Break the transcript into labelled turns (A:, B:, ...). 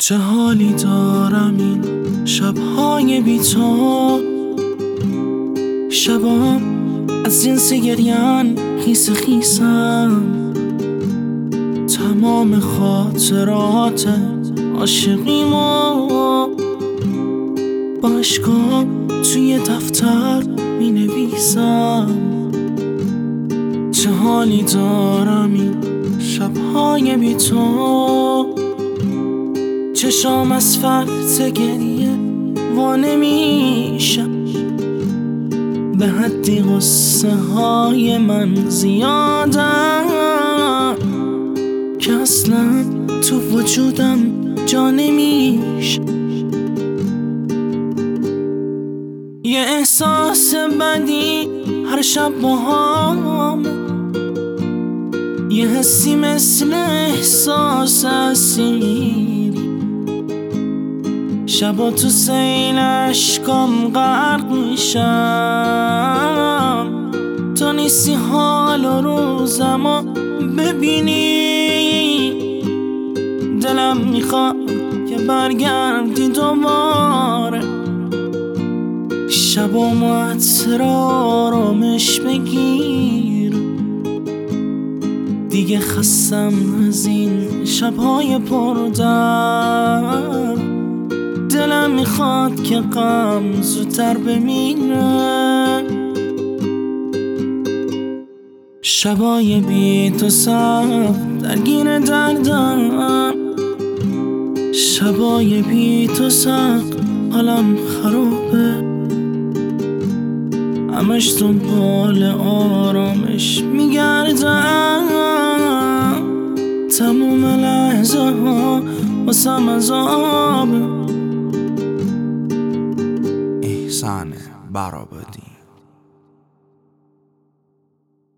A: چه حالی دارم این شبهای بی تو، شبام از جنس گریان خیس خیسم، تمام خاطرات عاشقیمو با اشکام توی دفتر می نویسم. چه حالی دارم این شبهای بی تو، چشام از فرط گریه وانه میشم، به حدی غصه های من زیادم که اصلا تو وجودم جا نمیشه. یه احساس بدی هر شب باهام، یه حسی مثل احساس اسیری، شبا تو سیل عشقام غرق میشم، تو نیستی حال و روزمو ببینی، دلم میخواد که برگردی دوباره، شبا معطر آرامش بگیر، دیگه خستم از این شبهای پردرد، دلم میخواد که غم زودتر بمیره. شبای بی تو سخت درگیر دردم، شبای بی تو سخت حالم خرابه، همش دنبال آرامش میگردم، تموم لحظه ها واسم عذابه.
B: احسان برآبادی.